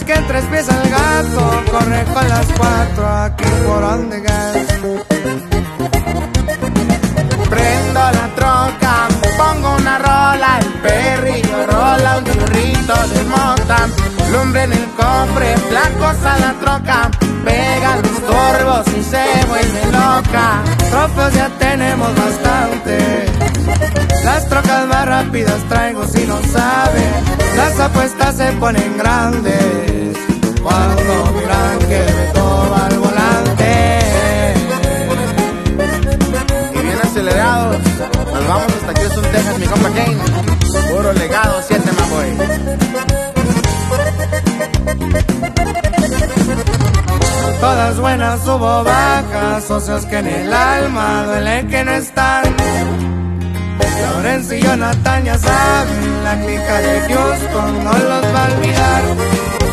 que en tres pies el gato corre con las cuatro aquí por donde gas. Prendo la troca, pongo una rola, el perrillo rola un churrito de mota, lumbre en el cofre, flacos a la troca, pega los turbos y se vuelve loca. Trofeos ya tenemos bastante, las trocas más rápidas traigo si no saben, las apuestas se ponen grandes cuando miran que me toma el volante. Y bien acelerados, nos vamos hasta Houston, Texas, mi compa Kane. Puro legado, 7 Maboy. Todas buenas hubo bajas, socios que en el alma duele que no están. Lorenzo y Jonathan ya saben, la clica de Houston no los va a olvidar.